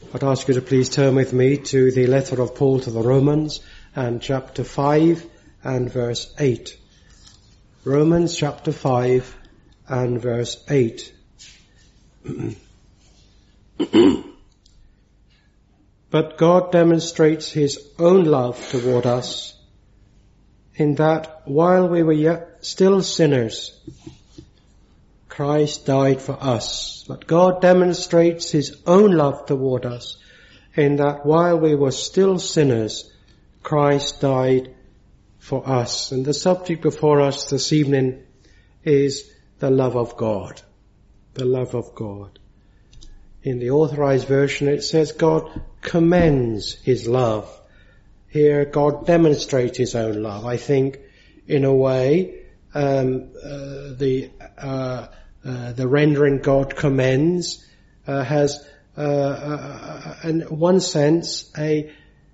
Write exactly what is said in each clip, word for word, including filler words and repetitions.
I'd ask you to please turn with me to the letter of Paul to the Romans and chapter five and verse eight. Romans chapter five and verse eight. But God demonstrates his own love toward us in that while we were yet still sinners, Christ died for us. But God demonstrates his own love toward us in that while we were still sinners, Christ died for us. And the subject before us this evening is the love of God. The love of God. In the Authorized Version it says God commends his love. Here God demonstrates his own love. I think in a way um, uh, the uh, uh, the rendering God commends uh, has uh, uh, in one sense a,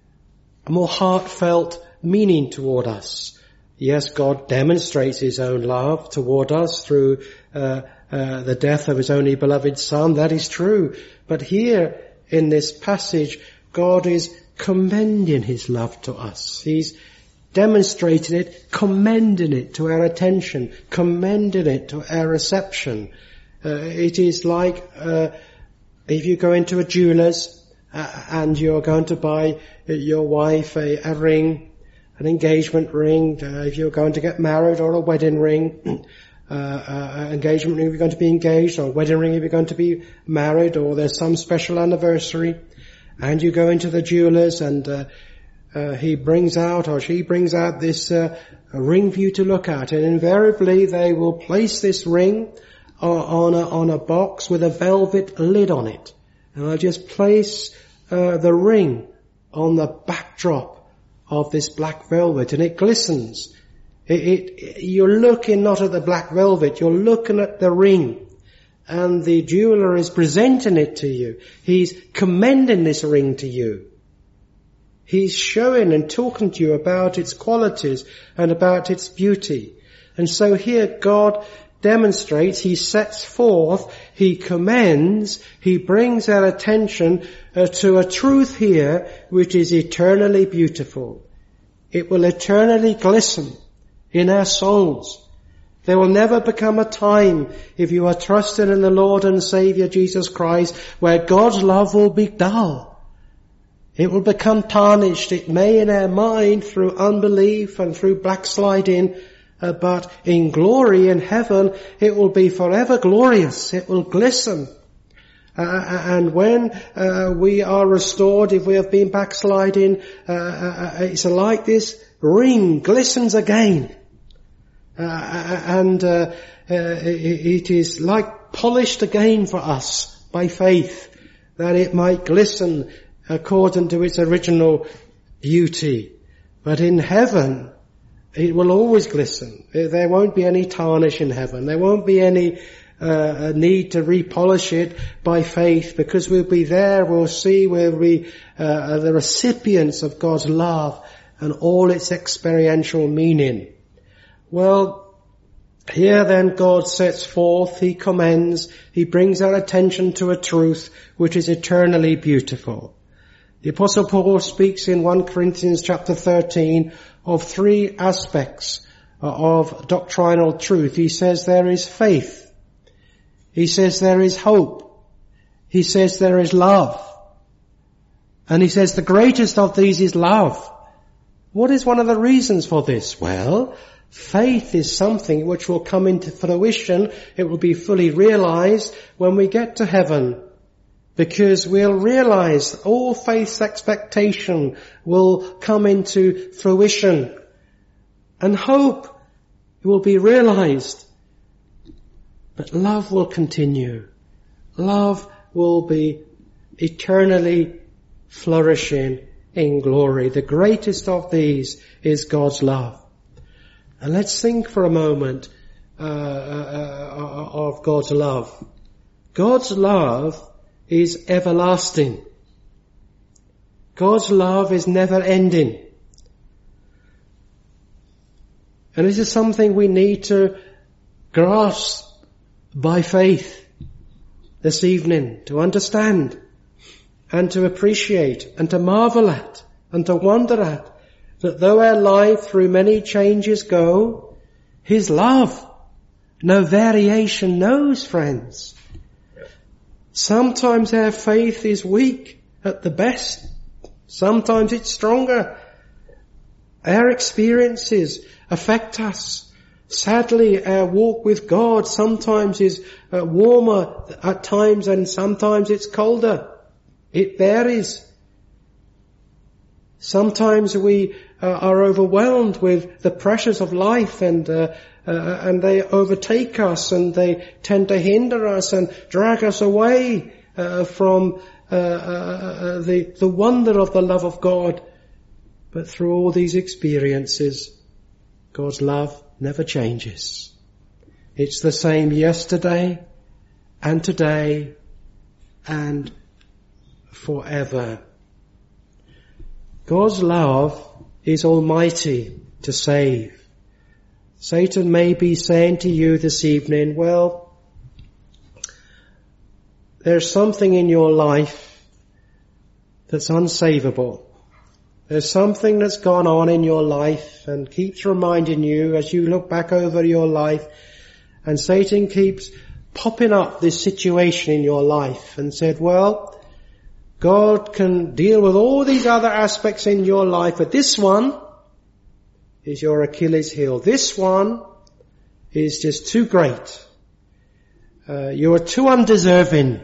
a more heartfelt meaning toward us. Yes, God demonstrates his own love toward us through uh, uh, the death of his only beloved Son. That is true. But here in this passage, God is commending his love to us. He's demonstrating it, commending it to our attention, commending it to our reception. Uh, it is like uh, if you go into a jeweller's uh, and you're going to buy your wife a, a ring, an engagement ring, uh, if you're going to get married, or a wedding ring, uh, uh, engagement ring if you're going to be engaged, or a wedding ring if you're going to be married, or there's some special anniversary, and you go into the jeweller's and uh, uh, he brings out, or she brings out this uh, ring for you to look at, and invariably they will place this ring uh, on a, on a box with a velvet lid on it, and I'll just place uh, the ring on the backdrop of this black velvet, and it glistens. It, it, you're looking not at the black velvet, you're looking at the ring. And the jeweler is presenting it to you. He's commending this ring to you. He's showing and talking to you about its qualities and about its beauty. And so here God demonstrates, he sets forth, he commends, he brings our attention uh, to a truth here which is eternally beautiful. It will eternally glisten in our souls. There will never become a time, if you are trusting in the Lord and Saviour Jesus Christ, where God's love will be dull. It will become tarnished. It may in our mind through unbelief and through backsliding, uh, but in glory in heaven, it will be forever glorious. It will glisten. Uh, and when uh, we are restored, if we have been backsliding, uh, uh, it's like this ring glistens again. Uh, and uh, uh, it is like polished again for us by faith, that it might glisten according to its original beauty. But in heaven, it will always glisten. There won't be any tarnish in heaven. There won't be any uh, need to repolish it by faith, because we'll be there, we'll see, we'll be uh, the recipients of God's love and all its experiential meaning. Well, here then God sets forth, he commends, he brings our attention to a truth which is eternally beautiful. The Apostle Paul speaks in First Corinthians chapter thirteen of three aspects of doctrinal truth. He says there is faith. He says there is hope. He says there is love. And he says the greatest of these is love. What is one of the reasons for this? Well, faith is something which will come into fruition. It will be fully realized when we get to heaven, because we'll realize all faith's expectation will come into fruition, and hope will be realized. But love will continue. Love will be eternally flourishing in glory. The greatest of these is God's love. And let's think for a moment uh, uh, of God's love. God's love is everlasting. God's love is never ending. And this is something we need to grasp by faith this evening, to understand. and to appreciate and to marvel at and to wonder at, that though our life through many changes go, His love no variation knows, friends. Sometimes our faith is weak at the best. Sometimes it's stronger. Our experiences affect us. Sadly, our walk with God sometimes is uh, warmer at times and sometimes it's colder. It varies. Sometimes we uh, are overwhelmed with the pressures of life and uh, uh, and they overtake us and they tend to hinder us and drag us away uh, from uh, uh, the the wonder of the love of God. But through all these experiences, God's love never changes. It's the same yesterday and today and forever. God's love is almighty to save. Satan may be saying to you this evening, well, there's something in your life that's unsavable. There's something that's gone on in your life and keeps reminding you as you look back over your life, and Satan keeps popping up this situation in your life and said, well, God can deal with all these other aspects in your life, but this one is your Achilles heel. This one is just too great. Uh, you are too undeserving.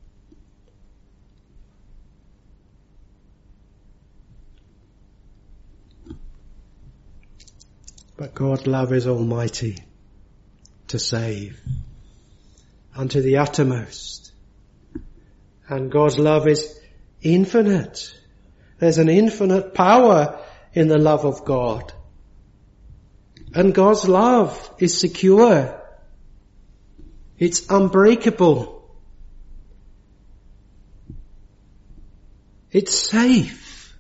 But God's love is almighty to save unto the uttermost. And God's love is infinite. There's an infinite power in the love of God. And God's love is secure. It's unbreakable. It's safe.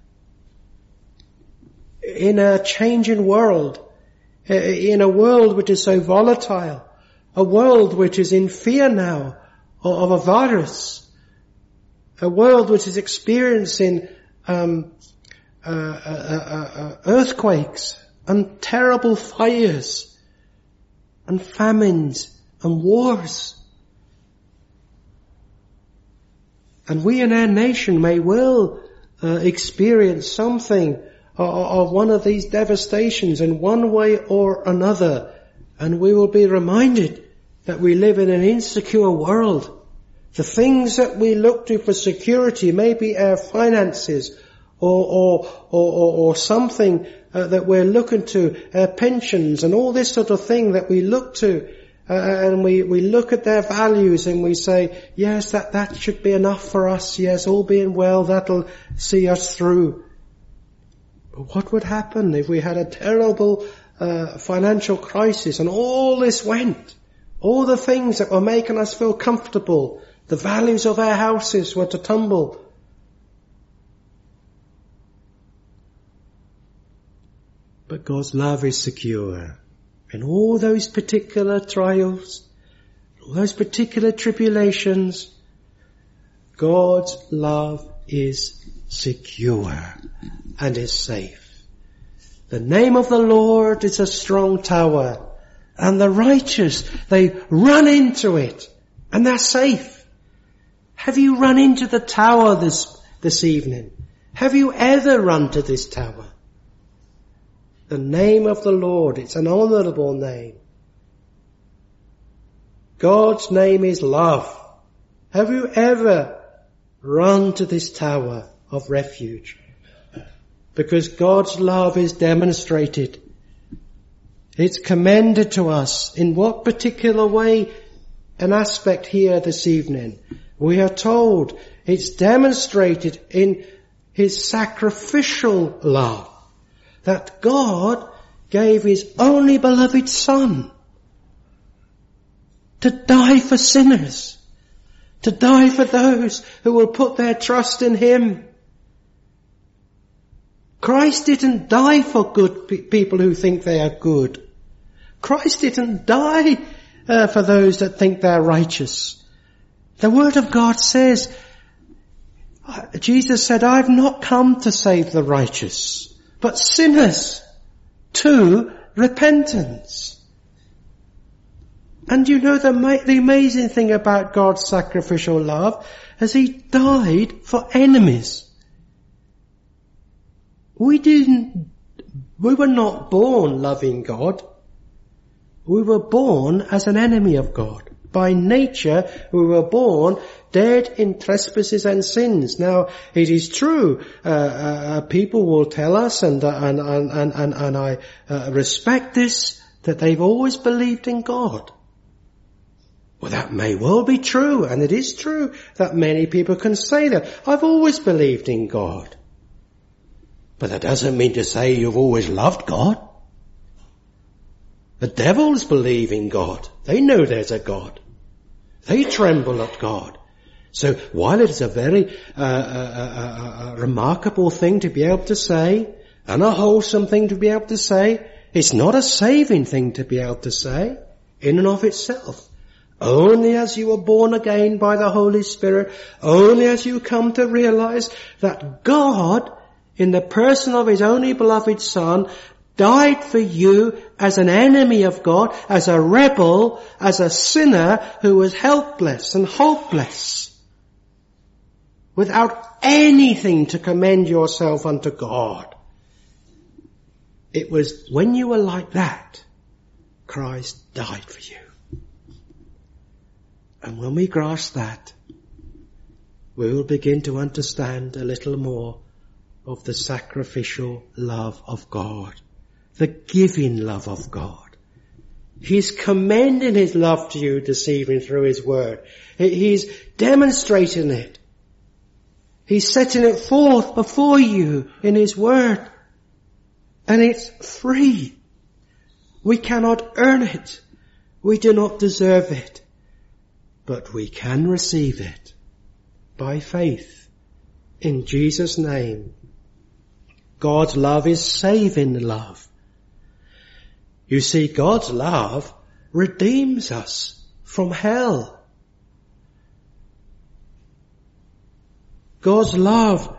In a changing world, in a world which is so volatile, a world which is in fear now of a virus, a world which is experiencing um, uh, uh, uh, earthquakes and terrible fires and famines and wars. And we in our nation may well uh, experience something of one of these devastations in one way or another, and we will be reminded that we live in an insecure world. The things that we look to for security may be our finances or or or, or, or something uh, that we're looking to, our pensions and all this sort of thing that we look to, uh, and we, we look at their values and we say, yes, that, that should be enough for us. Yes, all being well, that'll see us through. But what would happen if we had a terrible uh, financial crisis and all this went? All the things that were making us feel comfortable, the values of our houses were to tumble. But God's love is secure. In all those particular trials, all those particular tribulations, God's love is secure and is safe. The name of the Lord is a strong tower, and the righteous, they run into it, and they're safe. Have you run into the tower this, this evening? Have you ever run to this tower? The name of the Lord, it's an honourable name. God's name is love. Have you ever run to this tower of refuge? Because God's love is demonstrated. It's commended to us. In what particular way? An aspect here this evening. We are told it's demonstrated in His sacrificial love. That God gave His only beloved Son to die for sinners, to die for those who will put their trust in Him. Christ didn't die for good pe- people who think they are good. Christ didn't die uh, for those that think they're righteous. The Word of God says, Jesus said, I've not come to save the righteous, but sinners to repentance. And you know the, the amazing thing about God's sacrificial love is He died for enemies. We didn't, we were not born loving God. We were born as an enemy of God. By nature, we were born dead in trespasses and sins. Now, it is true, uh, uh, people will tell us, and, uh, and, and, and, and, and I uh, respect this, that they've always believed in God. Well, that may well be true, and it is true that many people can say that. I've always believed in God. But that doesn't mean to say you've always loved God. The devils believe in God. They know there's a God. They tremble at God. So while it is a very uh, uh, uh, uh, remarkable thing to be able to say, and a wholesome thing to be able to say, it's not a saving thing to be able to say in and of itself. Only as you are born again by the Holy Spirit, only as you come to realize that God, in the person of His only beloved Son, died for you as an enemy of God, as a rebel, as a sinner who was helpless and hopeless, without anything to commend yourself unto God. It was when you were like that, Christ died for you. And when we grasp that, we will begin to understand a little more of the sacrificial love of God, the giving love of God. He's commending His love to you this evening through His word. He's demonstrating it. He's setting it forth before you in His word. And it's free. We cannot earn it. We do not deserve it. But we can receive it by faith in Jesus' name. God's love is saving love. You see, God's love redeems us from hell. God's love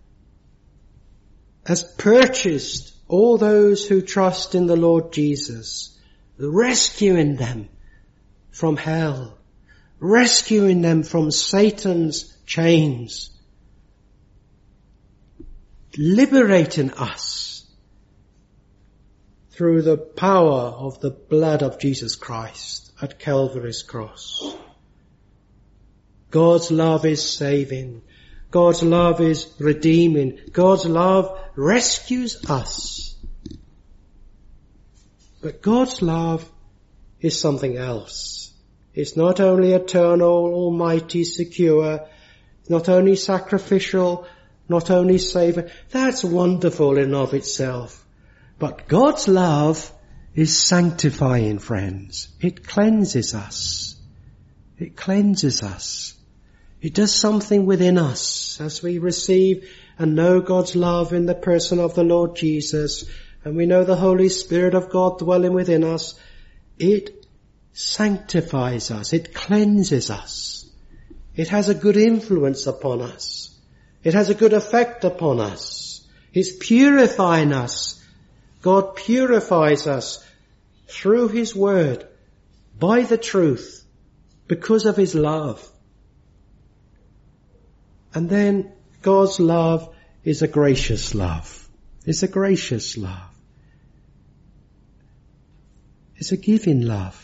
has purchased all those who trust in the Lord Jesus, rescuing them from hell, rescuing them from Satan's chains, liberating us through the power of the blood of Jesus Christ at Calvary's cross. God's love is saving. God's love is redeeming. God's love rescues us. But God's love is something else. It's not only eternal, almighty, secure, not only sacrificial, not only saving. That's wonderful in and of itself. But God's love is sanctifying, friends. It cleanses us. It cleanses us. It does something within us as we receive and know God's love in the person of the Lord Jesus, and we know the Holy Spirit of God dwelling within us. It sanctifies us. It cleanses us. It has a good influence upon us. It has a good effect upon us. It's purifying us. God purifies us through His word, by the truth, because of His love. And then God's love is a gracious love. It's a gracious love. It's a giving love.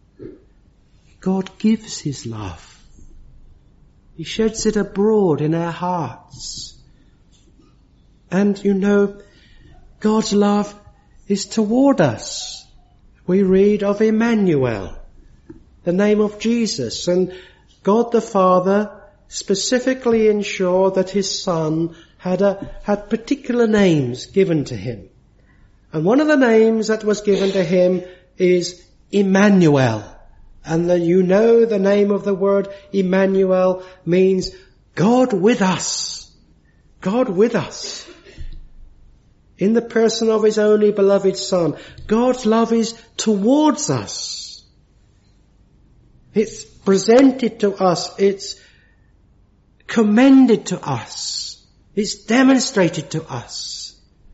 God gives His love. He sheds it abroad in our hearts. And you know, God's love is toward us. We read of Emmanuel, the name of Jesus, and God the Father specifically ensured that His Son had a, had particular names given to Him. And one of the names that was given to Him is Emmanuel. And the, you know the name of the word Emmanuel means God with us. God with us. In the person of His only beloved Son. God's love is towards us. It's presented to us. It's commended to us. It's demonstrated to us.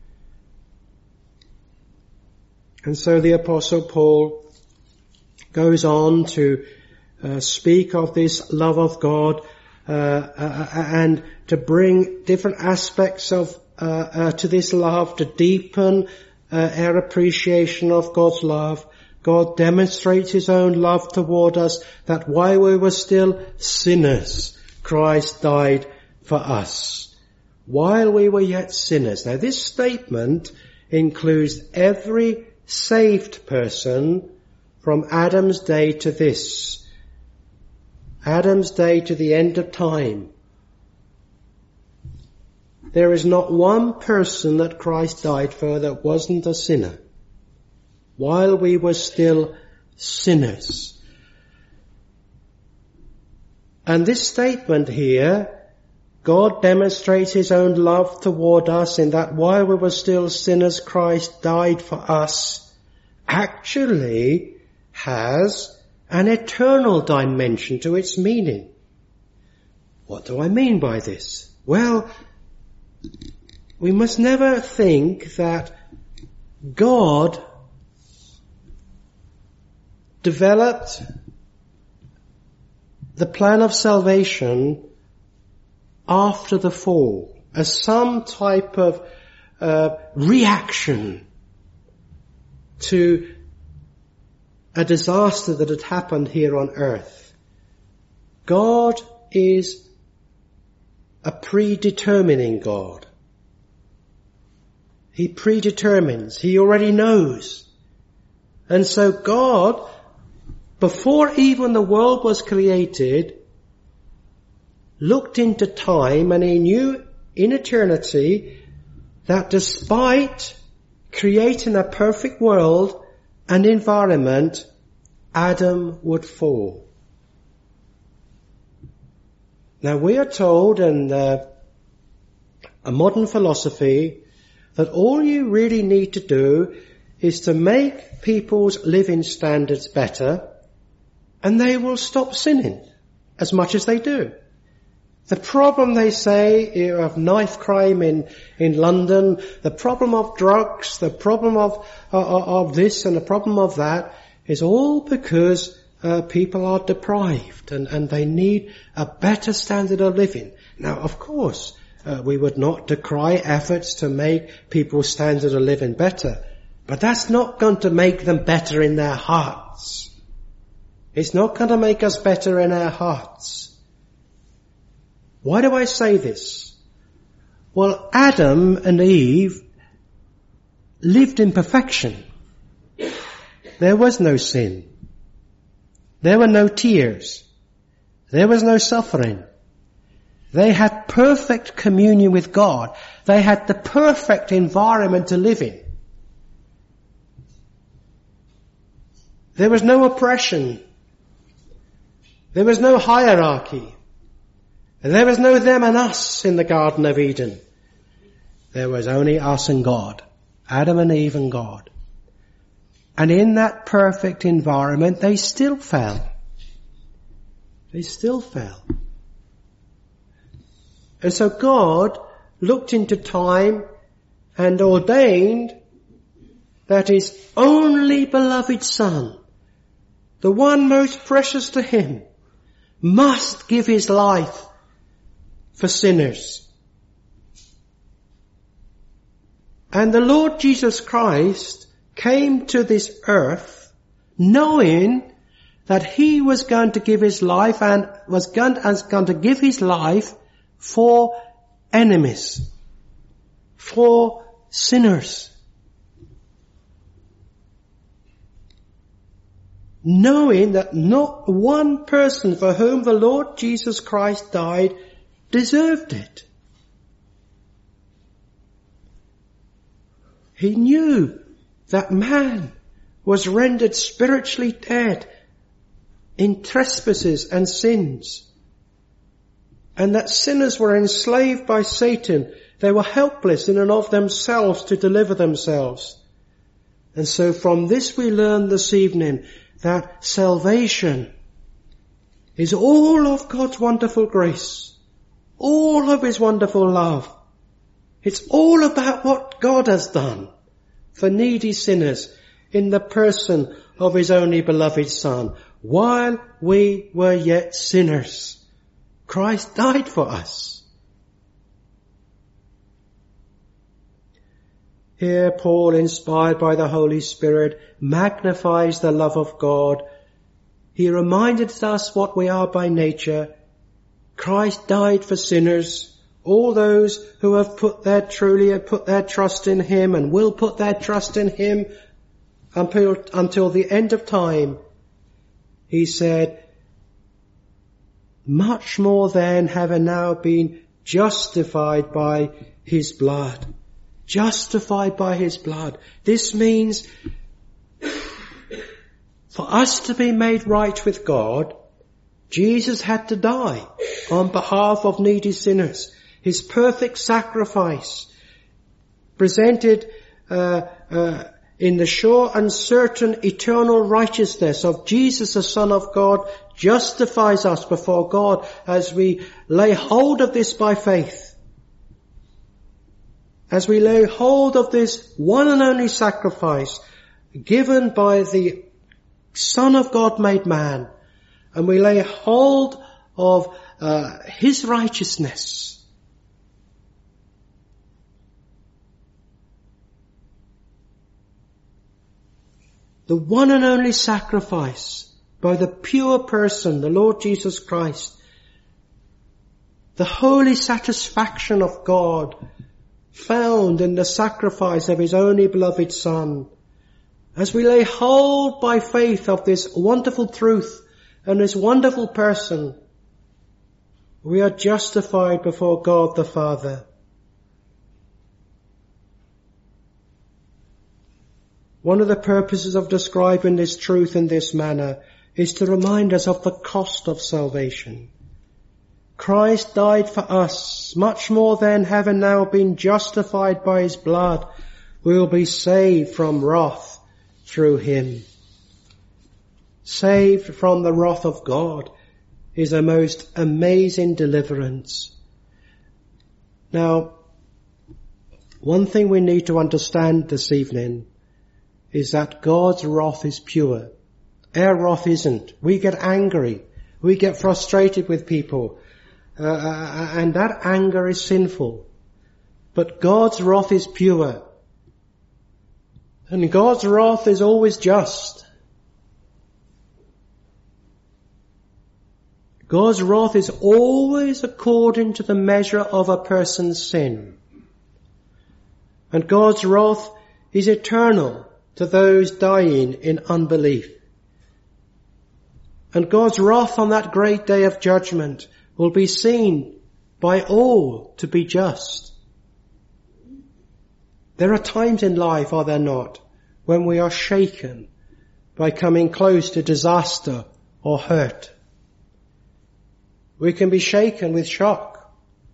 And so the Apostle Paul goes on to uh, speak of this love of God uh, uh, and to bring different aspects of uh, uh, to this love, to deepen uh, our appreciation of God's love. God demonstrates his own love toward us, that while we were still sinners, Christ died for us. While we were yet sinners. Now this statement includes every saved person from Adam's day to this. Adam's day to the end of time. There is not one person that Christ died for that wasn't a sinner. While we were still sinners. And this statement here, God demonstrates his own love toward us in that while we were still sinners, Christ died for us, actually has an eternal dimension to its meaning. What do I mean by this? Well, we must never think that God developed the plan of salvation after the fall as some type of uh, reaction to a disaster that had happened here on earth. God is a predetermining God. He predetermines. He already knows. And so God, before even the world was created, looked into time, and he knew in eternity that despite creating a perfect world and environment, Adam would fall. Now we are told in uh, a modern philosophy that all you really need to do is to make people's living standards better, and they will stop sinning as much as they do. The problem, they say, of knife crime in, in London, the problem of drugs, the problem of, uh, of this and the problem of that is all because uh, people are deprived and, and they need a better standard of living. Now, of course, uh, we would not decry efforts to make people's standard of living better, but that's not going to make them better in their hearts. It's not going to make us better in our hearts. Why do I say this? Well, Adam and Eve lived in perfection. There was no sin. There were no tears. There was no suffering. They had perfect communion with God. They had the perfect environment to live in. There was no oppression. There was no hierarchy. There was no them and us in the Garden of Eden. There was only us and God. Adam and Eve and God. And in that perfect environment, they still fell. They still fell. And so God looked into time and ordained that his only beloved Son, the one most precious to him, must give his life for sinners. And the Lord Jesus Christ came to this earth knowing that he was going to give his life and was going to, was going to give his life for enemies, for sinners. Knowing that not one person for whom the Lord Jesus Christ died deserved it. He knew that man was rendered spiritually dead in trespasses and sins, and that sinners were enslaved by Satan. They were helpless in and of themselves to deliver themselves. And so from this we learn this evening that salvation is all of God's wonderful grace. all of his wonderful love. It's all about what God has done for needy sinners in the person of his only beloved Son. While we were yet sinners, Christ died for us. Here Paul, inspired by the Holy Spirit, magnifies the love of God. He reminded us what we are by nature. Christ died for sinners, all those who have put their truly have put their trust in him and will put their trust in him until, until the end of time. He said, much more then have now been justified by his blood. Justified by his blood. This means for us to be made right with God, Jesus had to die on behalf of needy sinners. His perfect sacrifice presented uh, uh, in the sure and certain eternal righteousness of Jesus, the Son of God, justifies us before God as we lay hold of this by faith. As we lay hold of this one and only sacrifice given by the Son of God made man, and we lay hold of uh, his righteousness, the one and only sacrifice by the pure person, the Lord Jesus Christ, the holy satisfaction of God found in the sacrifice of his only beloved Son. As we lay hold by faith of this wonderful truth and this wonderful person, we are justified before God the Father. One of the purposes of describing this truth in this manner is to remind us of the cost of salvation. Christ died for us. Much more then, having now been justified by his blood, we will be saved from wrath through him. Saved from the wrath of God is a most amazing deliverance. Now, one thing we need to understand this evening is that God's wrath is pure. Our wrath isn't. We get angry. We get frustrated with people. Uh, and that anger is sinful. But God's wrath is pure. And God's wrath is always just. God's wrath is always according to the measure of a person's sin. And God's wrath is eternal to those dying in unbelief. And God's wrath on that great day of judgment will be seen by all to be just. There are times in life, are there not, when we are shaken by coming close to disaster or hurt. We can be shaken with shock.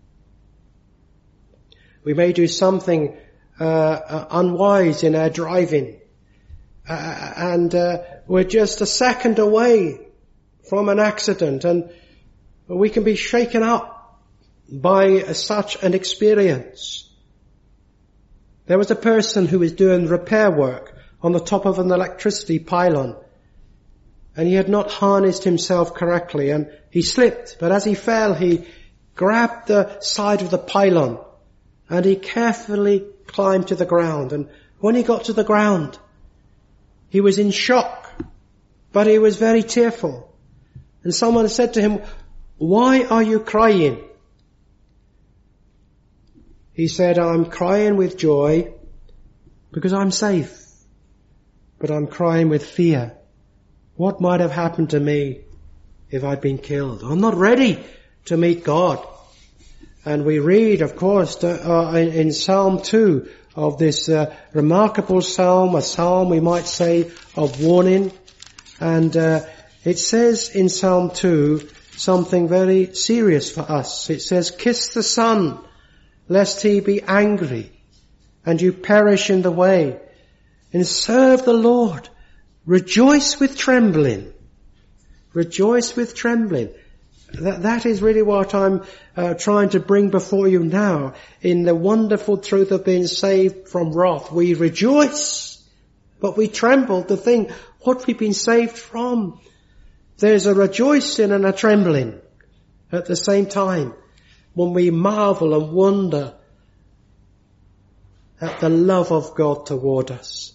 We may do something uh, uh, unwise in our driving, uh, and uh, we're just a second away from an accident, and we can be shaken up by such an experience. There was a person who was doing repair work on the top of an electricity pylon, and he had not harnessed himself correctly, and he slipped, but as he fell, he grabbed the side of the pylon, and he carefully climbed to the ground. And when he got to the ground, he was in shock, but he was very tearful. And someone said to him, "Why are you crying?" He said, "I'm crying with joy because I'm safe, but I'm crying with fear. What might have happened to me if I'd been killed? I'm not ready to meet God." And we read, of course, uh, in, in Psalm two of this uh, remarkable psalm, a psalm we might say of warning. And uh, it says in Psalm two something very serious for us. It says, "Kiss the Son, lest he be angry, and you perish in the way. And serve the Lord. Rejoice with trembling." Rejoice with trembling. That, that is really what I'm uh, trying to bring before you now, in the wonderful truth of being saved from wrath. We rejoice, but we tremble to think what we've been saved from. There's a rejoicing and a trembling at the same time when we marvel and wonder at the love of God toward us.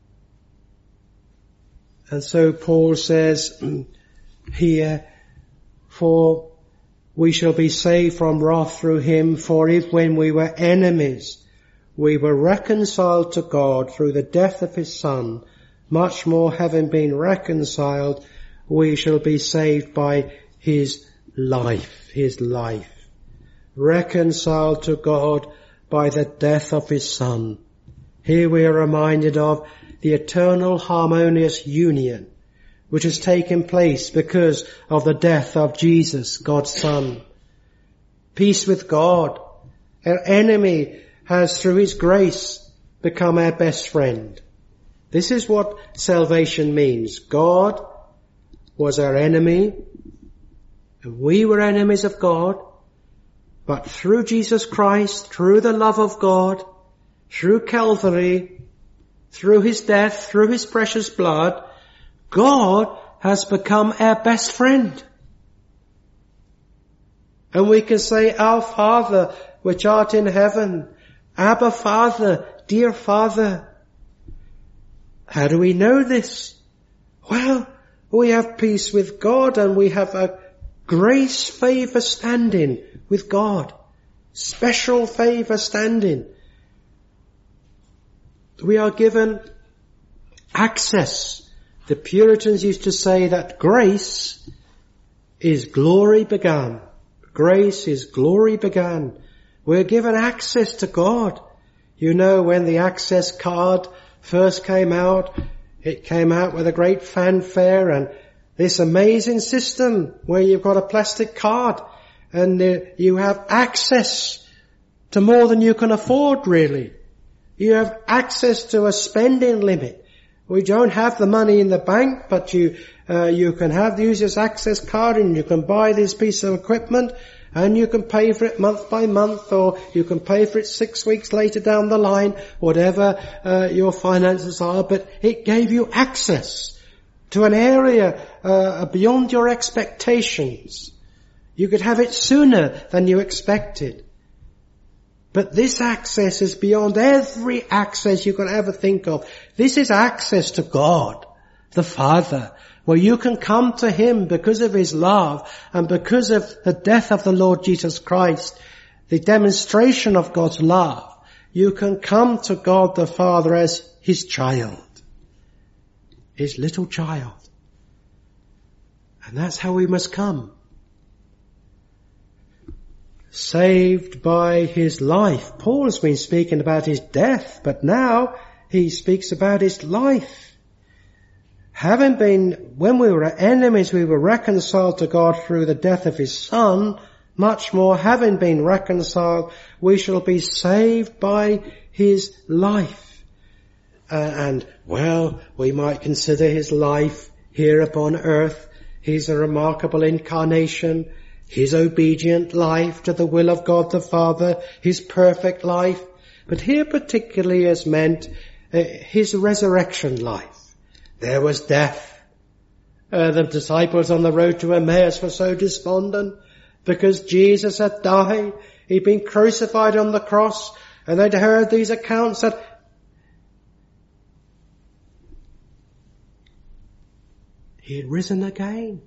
And so Paul says here, for we shall be saved from wrath through him, for if when we were enemies we were reconciled to God through the death of his Son, much more having been reconciled, we shall be saved by his life, his life. Reconciled to God by the death of his Son. Here we are reminded of the eternal harmonious union which has taken place because of the death of Jesus, God's Son. Peace with God. Our enemy has, through his grace, become our best friend. This is what salvation means. God was our enemy, and we were enemies of God, but through Jesus Christ, through the love of God, through Calvary, through his death, through his precious blood, God has become our best friend. And we can say, Our Father, which art in heaven, Abba Father, dear Father. How do we know this? Well, we have peace with God and we have a grace favour standing with God. Special favour standing. We are given access. The Puritans used to say that grace is glory began. Grace is glory began. We're given access to God. You know, when the access card first came out, it came out with a great fanfare and this amazing system where you've got a plastic card and uh, you have access to more than you can afford, really. You have access to a spending limit. We don't have the money in the bank, but you uh, you can have use this access card and you can buy this piece of equipment and you can pay for it month by month, or you can pay for it six weeks later down the line, whatever uh, your finances are. But it gave you access to an area uh, beyond your expectations. You could have it sooner than you expected. But this access is beyond every access you can ever think of. This is access to God, the Father, where you can come to him because of his love and because of the death of the Lord Jesus Christ, the demonstration of God's love. You can come to God the Father as his child, his little child. And that's how we must come. Saved by his life. Paul's been speaking about his death, but now he speaks about his life. Having been, when we were enemies, we were reconciled to God through the death of his Son. Much more, having been reconciled, we shall be saved by his life. Uh, and, well, we might consider his life here upon earth. He's a remarkable incarnation. His obedient life to the will of God the Father, his perfect life. But here particularly is meant uh, his resurrection life. There was death. Uh, the disciples on the road to Emmaus were so despondent because Jesus had died. He'd been crucified on the cross, and they'd heard these accounts that he had risen again.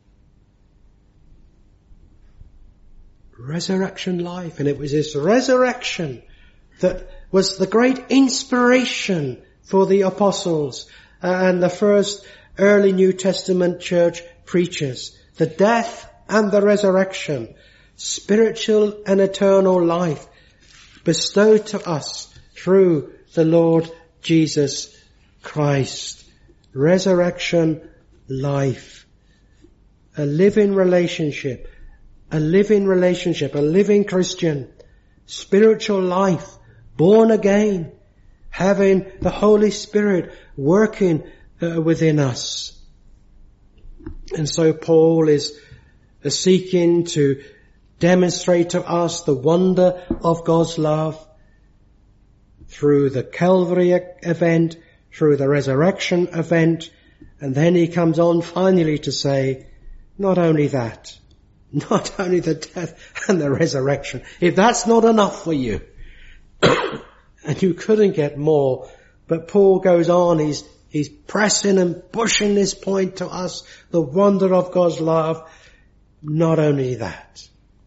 Resurrection life. And it was this resurrection that was the great inspiration for the apostles and the first early New Testament church preachers. The death and the resurrection, spiritual and eternal life bestowed to us through the Lord Jesus Christ. Resurrection life. A living relationship. A living relationship, a living Christian, spiritual life, born again, having the Holy Spirit working uh, within us. And so Paul is seeking to demonstrate to us the wonder of God's love through the Calvary event, through the resurrection event, and then he comes on finally to say, not only that, not only the death and the resurrection, if that's not enough for you, and you couldn't get more, but Paul goes on, he's, he's pressing and pushing this point to us, the wonder of God's love, not only that,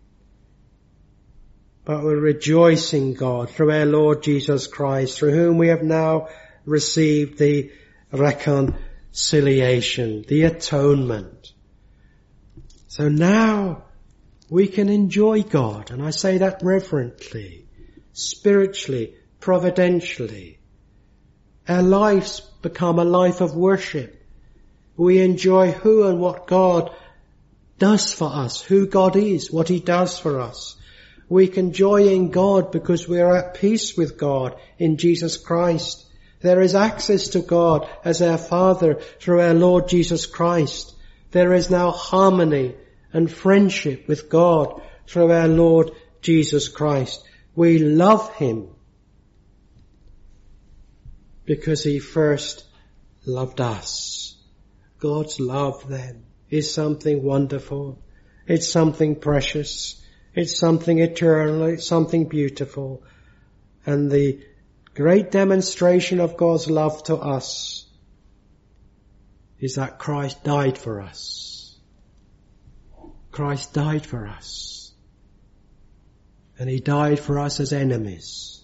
but we rejoice in God through our Lord Jesus Christ, through whom we have now received the reconciliation, the atonement. So now we can enjoy God, and I say that reverently, spiritually, providentially. Our lives become a life of worship. We enjoy who and what God does for us, who God is, what he does for us. We can joy in God because we are at peace with God in Jesus Christ. There is access to God as our Father through our Lord Jesus Christ. There is now harmony and friendship with God through our Lord Jesus Christ. We love him because he first loved us. God's love then is something wonderful. It's something precious. It's something eternal. It's something beautiful. And the great demonstration of God's love to us is that Christ died for us. Christ died for us. And he died for us as enemies.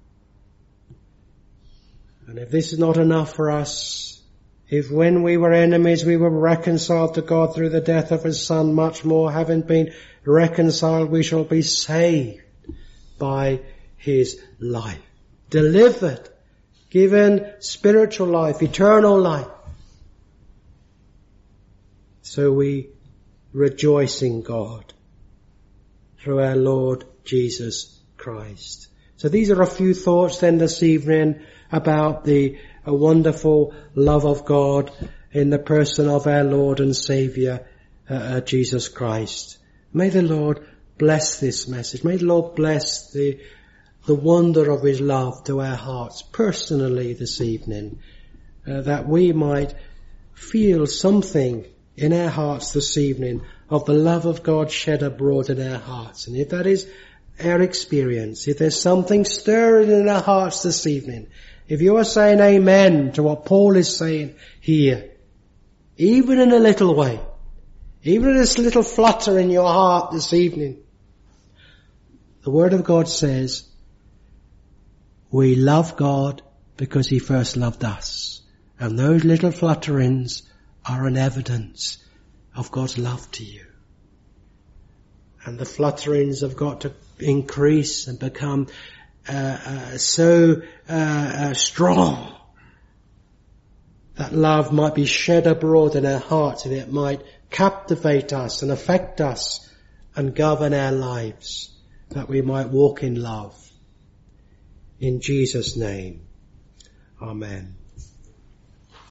And if this is not enough for us, if when we were enemies we were reconciled to God through the death of his Son, much more, having been reconciled, we shall be saved by his life. Delivered, given spiritual life, eternal life. So we rejoice in God through our Lord Jesus Christ. So these are a few thoughts then this evening about the a wonderful love of God in the person of our Lord and Saviour, uh, uh, Jesus Christ. May the Lord bless this message. May the Lord bless the the wonder of his love to our hearts personally this evening, uh, that we might feel something in our hearts this evening of the love of God shed abroad in our hearts. And if that is our experience, if there's something stirring in our hearts this evening, if you are saying amen to what Paul is saying here, even in a little way, even in this little flutter in your heart this evening, the Word of God says, we love God because he first loved us. And those little flutterings are an evidence of God's love to you. And the flutterings have got to increase and become uh, uh, so uh, uh, strong that love might be shed abroad in our hearts, and it might captivate us and affect us and govern our lives, that we might walk in love. In Jesus' name, amen.